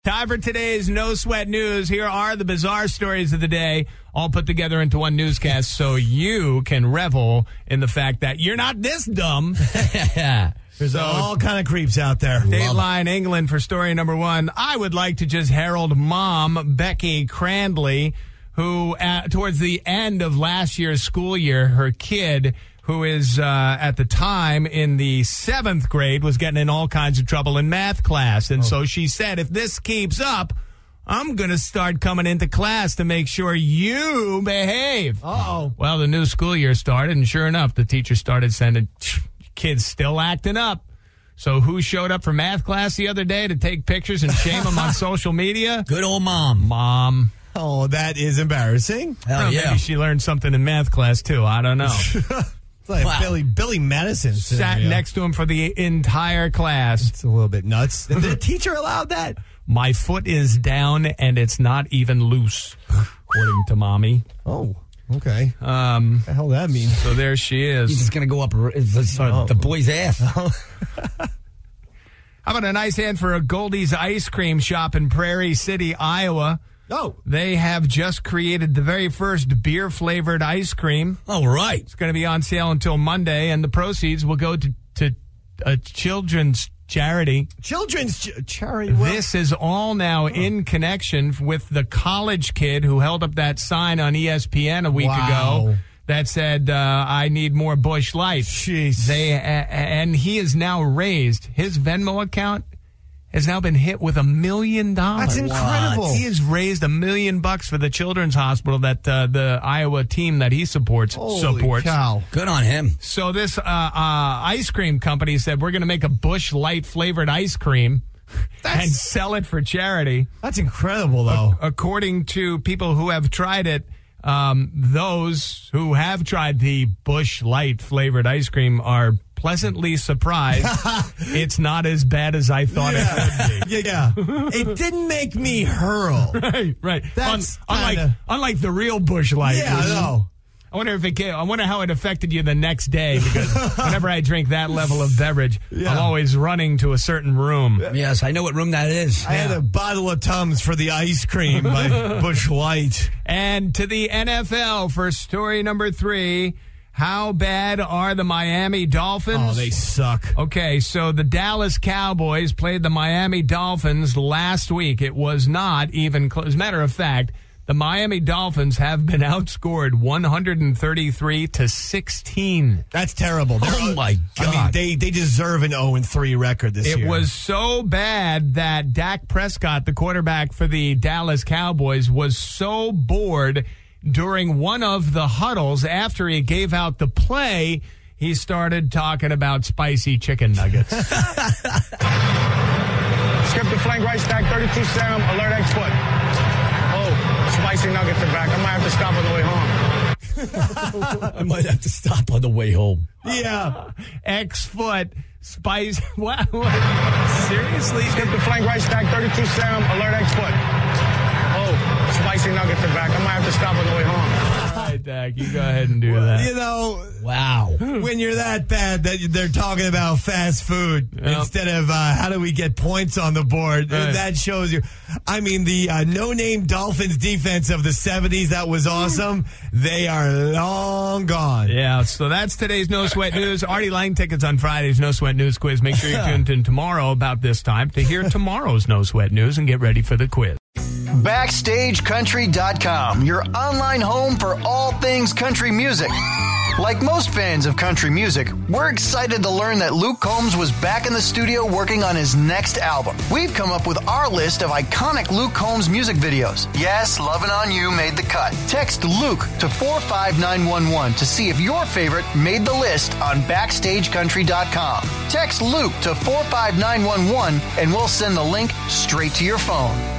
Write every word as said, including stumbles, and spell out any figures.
Time for today's No Sweat News. Here are the bizarre stories of the day, all put together into one newscast so you can revel in the fact that you're not this dumb. There's so, all kind of creeps out there. Dateline England for story number one. I would like to just herald mom, Becky Crandley, who uh, towards the end of last year's school year, her kid, who is uh, at the time in the seventh grade, was getting in all kinds of trouble in math class. And oh. so she said, if this keeps up, I'm going to start coming into class to make sure you behave. Uh-oh. Well, the new school year started, and sure enough, the teacher started sending kids still acting up. So who showed up for math class the other day to take pictures and shame them on social media? Good old mom. Mom. Oh, that is embarrassing. Hell well, yeah. Maybe she learned something in math class, too. I don't know. It's like wow. Billy Billy Madison sat scenario. next to him for the entire class. It's a little bit nuts. Did the teacher allow that? My foot is down and it's not even loose, according to mommy. Oh, okay. Um, what the hell that means? So there she is. He's just going to go up it's, uh, oh. the boy's ass. How about a nice hand for a Goldie's ice cream shop in Prairie City, Iowa? Oh. They have just created the very first beer-flavored ice cream. All right. It's going to be on sale until Monday, and the proceeds will go to, to a children's charity. Children's ch- charity? Well, this is all now oh. in connection with the college kid who held up that sign on E S P N a week wow. ago that said, uh, I need more Busch Light. Jeez. They, uh, and he is now raised. His Venmo account has now been hit with a million dollars. That's incredible. What? He has raised a million bucks for the children's hospital that uh, the Iowa team that he supports Holy supports. Cow. Good on him. So this uh, uh, ice cream company said, we're going to make a Busch Light flavored ice cream that's, and sell it for charity. That's incredible, though. A- according to people who have tried it, um, those who have tried the Busch Light flavored ice cream are pleasantly surprised. It's not as bad as I thought yeah. it would be. Yeah, yeah. It didn't make me hurl. Right, right. That's Un- unlike, kinda... unlike the real Busch Light. Yeah, I know. I wonder if it came, I wonder how it affected you the next day, because whenever I drink that level of beverage, yeah. I'm always running to a certain room. Yes, I know what room that is. I yeah. had a bottle of Tums for the ice cream by Busch Light. And to the N F L for story number three. How bad are the Miami Dolphins? Oh, they suck. Okay, so the Dallas Cowboys played the Miami Dolphins last week. It was not even close. As a matter of fact, the Miami Dolphins have been outscored one thirty-three to sixteen. That's terrible. They're, oh, my God. I mean, they, they deserve an oh and three record this it year. It was so bad that Dak Prescott, the quarterback for the Dallas Cowboys, was so bored during one of the huddles after he gave out the play, he started talking about spicy chicken nuggets. Skip the flank right stack, thirty-two Sam, alert X foot. Oh, spicy nuggets are back. I might have to stop on the way home. I might have to stop on the way home. Yeah. X foot, spice. What? what? Seriously? Skip the flank right stack, thirty-two Sam, alert X foot. Oh, spicy nuggets are back. I might have to stop on the way home. All right, Dak, you go ahead and do well, that. You know, wow. When you're that bad that they're talking about fast food yep. instead of uh, how do we get points on the board, right. that shows you. I mean, the uh, no-name Dolphins defense of the seventies, that was awesome. They are long gone. Yeah, so that's today's No Sweat News. Artie Lang tickets on Friday's No Sweat News quiz. Make sure you tune in tomorrow about this time to hear tomorrow's No Sweat News and get ready for the quiz. Backstage Country dot com, your online home for all things country music. Like most fans of country music, we're excited to learn that Luke Combs was back in the studio working on his next album. We've come up with our list of iconic Luke Combs music videos. Yes, Lovin' On You made the cut. Text Luke to four five nine one one to see if your favorite made the list on Backstage Country dot com. Text Luke to four five nine one one and we'll send the link straight to your phone.